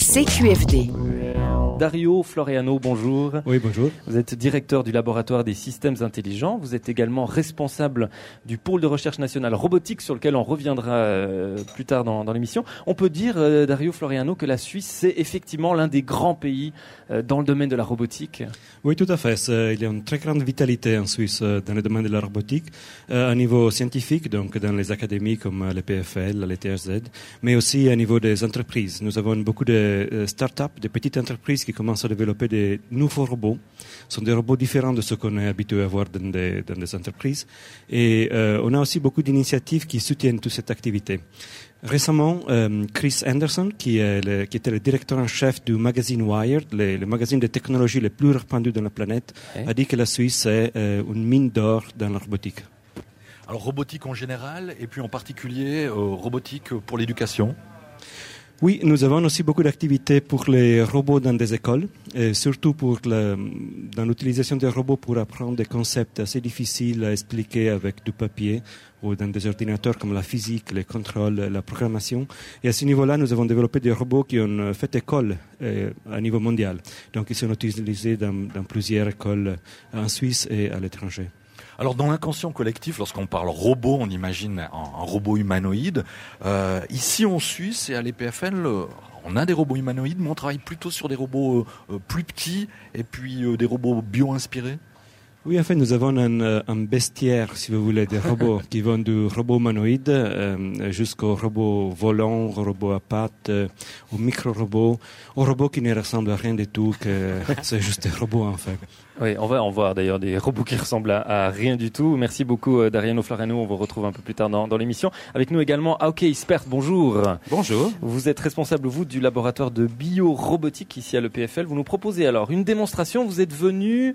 CQFD. Dario Floreano, bonjour. Oui, bonjour. Vous êtes directeur du laboratoire des systèmes intelligents. Vous êtes également responsable du pôle de recherche nationale robotique sur lequel on reviendra plus tard dans l'émission. On peut dire, Dario Floreano, que la Suisse, c'est effectivement l'un des grands pays dans le domaine de la robotique. Oui, tout à fait. Il y a une très grande vitalité en Suisse dans le domaine de la robotique, à niveau scientifique, donc dans les académies comme le PFL, le TRZ, mais aussi à niveau des entreprises. Nous avons beaucoup de start-up, de petites entreprises qui commencent à développer des nouveaux robots. Ce sont des robots différents de ce qu'on est habitué à voir dans des entreprises. Et on a aussi beaucoup d'initiatives qui soutiennent toute cette activité. Récemment, Chris Anderson, qui était le directeur en chef du magazine Wired, le magazine de technologie le plus répandu de la planète, a dit que la Suisse est une mine d'or dans la robotique. Alors robotique en général, et puis en particulier robotique pour l'éducation. Oui, nous avons aussi beaucoup d'activités pour les robots dans des écoles, et surtout dans l'utilisation des robots pour apprendre des concepts assez difficiles à expliquer avec du papier ou dans des ordinateurs comme la physique, les contrôles, la programmation. Et à ce niveau-là, nous avons développé des robots qui ont fait école à niveau mondial. Donc, ils sont utilisés dans plusieurs écoles en Suisse et à l'étranger. Alors dans l'inconscient collectif, lorsqu'on parle robot, on imagine un robot humanoïde. Ici en Suisse et à l'EPFL, on a des robots humanoïdes, mais on travaille plutôt sur des robots plus petits et puis des robots bio-inspirés. Oui, en fait, nous avons un bestiaire, si vous voulez, des robots qui vont du robot humanoïde jusqu'au robot volant, au robot à pattes, au micro-robot, au robot qui ne ressemble à rien du tout, que c'est juste des robots en fait. Oui, on va en voir d'ailleurs des robots qui ressemblent à rien du tout. Merci beaucoup Dario Floreano, on vous retrouve un peu plus tard dans l'émission. Avec nous également Auke Ispert, bonjour. Bonjour. Vous êtes responsable, vous, du laboratoire de biorobotique ici à l'EPFL. Vous nous proposez alors une démonstration. Vous êtes venu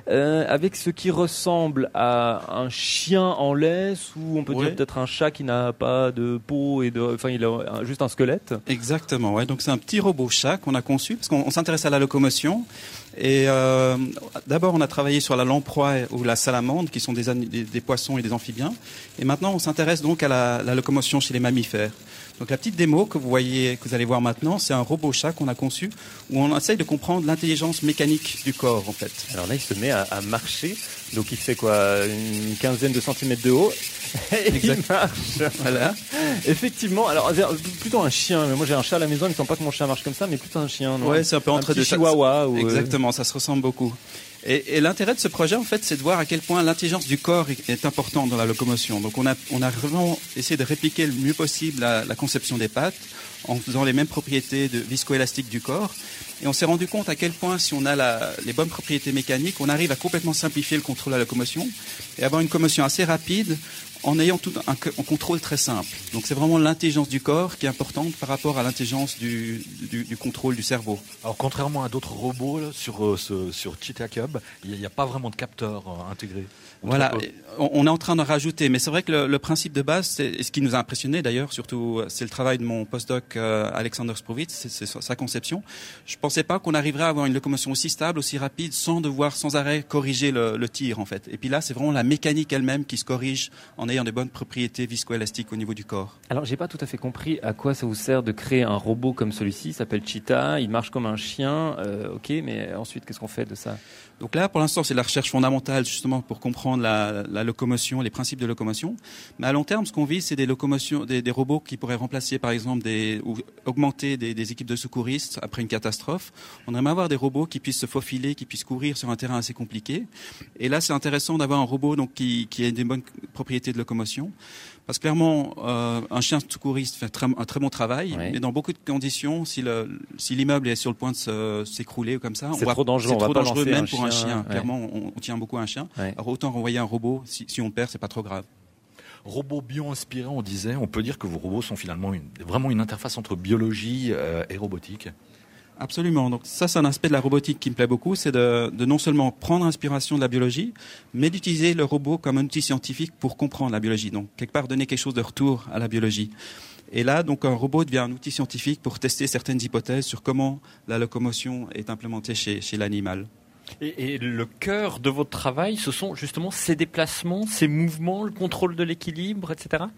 avec ce qui ressemble à un chien en laisse, ou on peut dire peut-être un chat qui n'a pas de peau, enfin il a juste un squelette. Exactement, ouais. Donc c'est un petit robot chat qu'on a conçu, parce qu'on s'intéresse à la locomotion. Et d'abord, on a travaillé sur la lamproie ou la salamandre, qui sont des poissons et des amphibiens. Et maintenant, on s'intéresse donc à la locomotion chez les mammifères. Donc la petite démo que vous allez voir maintenant, c'est un robot chat qu'on a conçu, où on essaye de comprendre l'intelligence mécanique du corps, en fait. Alors là, il se met à marcher. Donc il fait quoi, une quinzaine de centimètres de haut. Et il marche. Voilà. Effectivement. Alors plutôt un chien. Mais moi j'ai un chat à la maison. Il ne semble pas que mon chat marche comme ça, mais plutôt un chien. Ouais, c'est un peu entre deux. Chihuahua. Exactement, ça se ressemble beaucoup. Et l'intérêt de ce projet, en fait, c'est de voir à quel point l'intelligence du corps est importante dans la locomotion. Donc, on a vraiment essayé de répliquer le mieux possible la conception des pattes en faisant les mêmes propriétés de viscoélastique du corps. Et on s'est rendu compte à quel point, si on a les bonnes propriétés mécaniques, on arrive à complètement simplifier le contrôle de la locomotion et avoir une commotion assez rapide en ayant tout un contrôle très simple. Donc c'est vraiment l'intelligence du corps qui est importante par rapport à l'intelligence du contrôle du cerveau. Alors contrairement à d'autres robots là, sur Cheetah Cub, il n'y a pas vraiment de capteur intégré. Voilà, on est en train de rajouter, mais c'est vrai que le principe de base, et ce qui nous a impressionné d'ailleurs, surtout c'est le travail de mon postdoc Alexander Sprowitz, c'est sa conception. Je pensais pas qu'on arriverait à avoir une locomotion aussi stable, aussi rapide, sans devoir sans arrêt corriger le tir en fait. Et puis là, c'est vraiment la mécanique elle-même qui se corrige en ayant de bonnes propriétés viscoélastiques au niveau du corps. Alors, j'ai pas tout à fait compris à quoi ça vous sert de créer un robot comme celui-ci. Il s'appelle Cheetah, il marche comme un chien. Ok, mais ensuite, qu'est-ce qu'on fait de ça ? Donc là, pour l'instant, c'est la recherche fondamentale justement pour comprendre la locomotion, les principes de locomotion. Mais à long terme, ce qu'on vise, c'est des robots qui pourraient remplacer, par exemple, ou augmenter des équipes de secouristes après une catastrophe. On aimerait avoir des robots qui puissent se faufiler, qui puissent courir sur un terrain assez compliqué. Et là, c'est intéressant d'avoir un robot donc qui a des bonnes propriétés de locomotion. Parce que clairement, un chien secouriste fait un très bon travail, mais dans beaucoup de conditions, si l'immeuble est sur le point de s'écrouler ou comme ça, c'est trop dangereux. C'est trop dangereux même pour un chien. Clairement, on tient beaucoup à un chien. Ouais. Alors autant renvoyer un robot, si on le perd, c'est pas trop grave. Robots bio-inspirés, on peut dire que vos robots sont finalement vraiment une interface entre biologie et robotique. Absolument. Donc ça, c'est un aspect de la robotique qui me plaît beaucoup, c'est de non seulement prendre inspiration de la biologie, mais d'utiliser le robot comme un outil scientifique pour comprendre la biologie. Donc quelque part donner quelque chose de retour à la biologie. Et là, donc un robot devient un outil scientifique pour tester certaines hypothèses sur comment la locomotion est implémentée chez l'animal. Et le cœur de votre travail, ce sont justement ces déplacements, ces mouvements, le contrôle de l'équilibre, etc.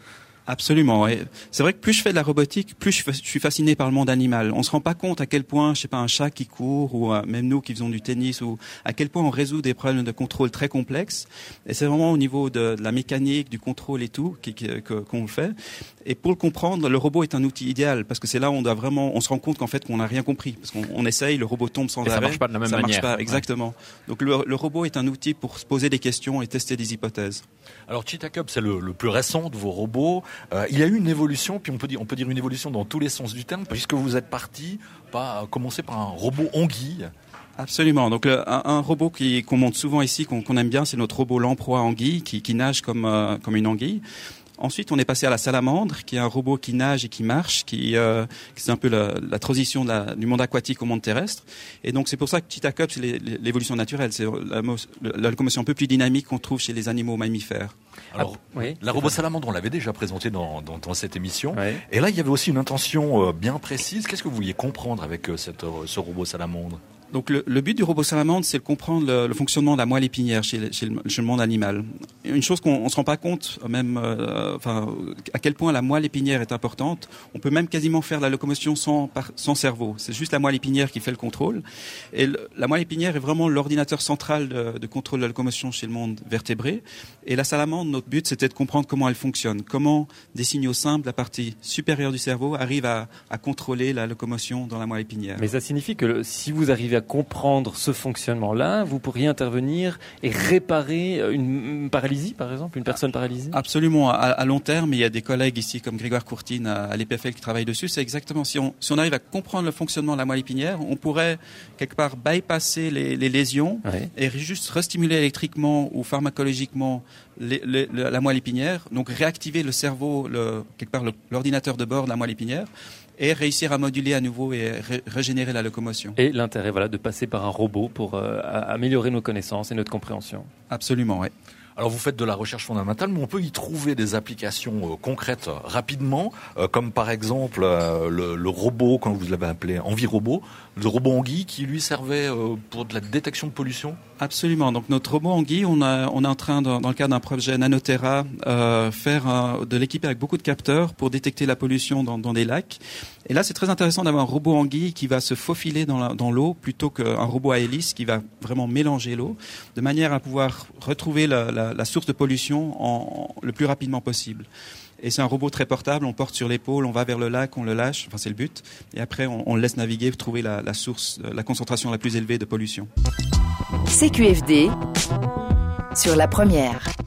Absolument. Et c'est vrai que plus je fais de la robotique, plus je suis fasciné par le monde animal. On se rend pas compte à quel point, je sais pas, un chat qui court ou même nous qui faisons du tennis, ou à quel point on résout des problèmes de contrôle très complexes. Et c'est vraiment au niveau de la mécanique, du contrôle et tout qu'on le fait. Et pour le comprendre, le robot est un outil idéal parce que c'est là où on se rend compte qu'en fait qu'on n'a rien compris parce qu'on essaye, le robot tombe sans arrêt. Ça marche pas de la même manière. Ça marche pas, exactement. Donc le robot est un outil pour se poser des questions et tester des hypothèses. Alors Cheetah Cub, c'est le plus récent de vos robots. Il y a eu une évolution, puis on peut dire une évolution dans tous les sens du terme, puisque vous êtes commencé par un robot anguille. Absolument. Donc un robot qu'on montre souvent ici, qu'on aime bien, c'est notre robot lamproie anguille qui nage comme une anguille. Ensuite, on est passé à la salamandre, qui est un robot qui nage et qui marche, c'est un peu la transition du monde aquatique au monde terrestre. Et donc, c'est pour ça que Cheetah Cub, c'est l'évolution naturelle. C'est la locomotion un peu plus dynamique qu'on trouve chez les animaux mammifères. Alors, la robot salamandre, on l'avait déjà présentée dans cette émission. Oui. Et là, il y avait aussi une intention bien précise. Qu'est-ce que vous vouliez comprendre avec ce robot salamandre ? Donc le but du robot salamandre, c'est de comprendre le fonctionnement de la moelle épinière chez le monde animal. Une chose qu'on se rend pas compte, même, à quel point la moelle épinière est importante. On peut même quasiment faire la locomotion sans cerveau. C'est juste la moelle épinière qui fait le contrôle. Et la moelle épinière est vraiment l'ordinateur central de contrôle de la locomotion chez le monde vertébré. Et la salamandre, notre but, c'était de comprendre comment elle fonctionne, comment des signaux simples, la partie supérieure du cerveau, arrivent à contrôler la locomotion dans la moelle épinière. Mais ça signifie que si vous arrivez à comprendre ce fonctionnement-là, vous pourriez intervenir et réparer une paralysie, par exemple, une personne paralysée ? Absolument. À long terme, il y a des collègues ici comme Grégoire Courtine à l'EPFL qui travaillent dessus. C'est exactement, si on arrive à comprendre le fonctionnement de la moelle épinière, on pourrait quelque part bypasser les lésions et juste restimuler électriquement ou pharmacologiquement la moelle épinière, donc réactiver le cerveau, quelque part l'ordinateur de bord de la moelle épinière, et réussir à moduler à nouveau et régénérer la locomotion. Et l'intérêt, de passer par un robot pour améliorer nos connaissances et notre compréhension. Absolument, oui. Alors vous faites de la recherche fondamentale, mais on peut y trouver des applications concrètes rapidement, comme par exemple le robot, quand vous l'avez appelé Envirobot, le robot anguille qui lui servait pour de la détection de pollution. Absolument. Donc notre robot anguille, on est en train, dans le cadre d'un projet Nanoterra, de l'équiper avec beaucoup de capteurs pour détecter la pollution dans des lacs. Et là, c'est très intéressant d'avoir un robot anguille qui va se faufiler dans l'eau plutôt qu'un robot à hélice qui va vraiment mélanger l'eau, de manière à pouvoir retrouver la source de pollution le plus rapidement possible. Et c'est un robot très portable, on porte sur l'épaule, on va vers le lac, on le lâche, enfin c'est le but, et après on le laisse naviguer pour trouver la source, la concentration la plus élevée de pollution. CQFD sur la première.